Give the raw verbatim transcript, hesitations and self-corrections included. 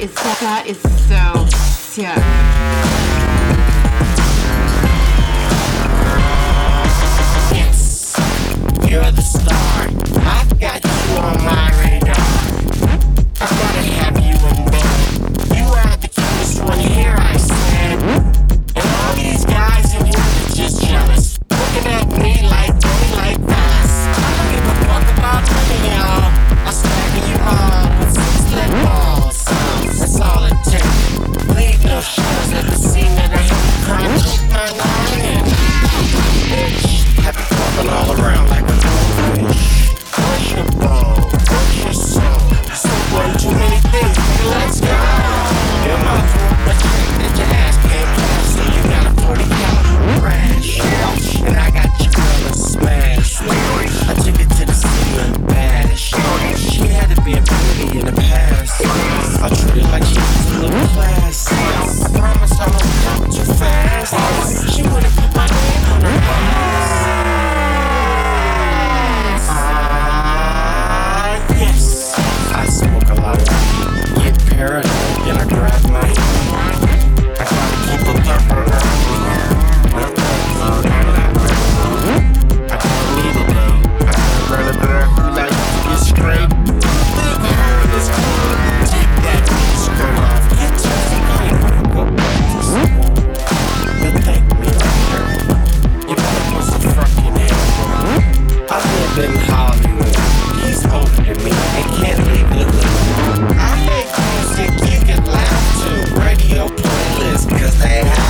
is that is so sick. Yes, you're the star. I've got you on my radar. I gotta have you in bed. You are the cutest one here, I said. And all these guys in here are just jealous, looking at me like they like us. I don't give a fuck about none of y'all. I'll stagger you all with six leg balls. That's all it takes. Leave no shows at the scene of the hate crime. Take my line, bitch. Happy fucking all around like a goldfish. Push your ball, push your soul. You said way too many things, baby, let's go. Your mouth won't restrict that your ass can't pass, so you got a forty caliber crash. And I got your girl a smash. I took it to the city and bash. She had to be a beauty in the past. I treat her like she was a little class. I promise I won't come too fast. She wouldn't put my name on her ass. Ah, yes. I smoke a lot of weed, get paranoid, and I grab my head. I gotta keep a pepper early. I don't need it though. I gotta run a girl who like to get straight. Think hard is cool. Take that skirt off. Get to the night. Go back to school. You'll thank me later. Your boy was a fucking hero. I live in Hollywood. He's older than me and can't legally live. I make music you can laugh to. Radio playlists, cause they have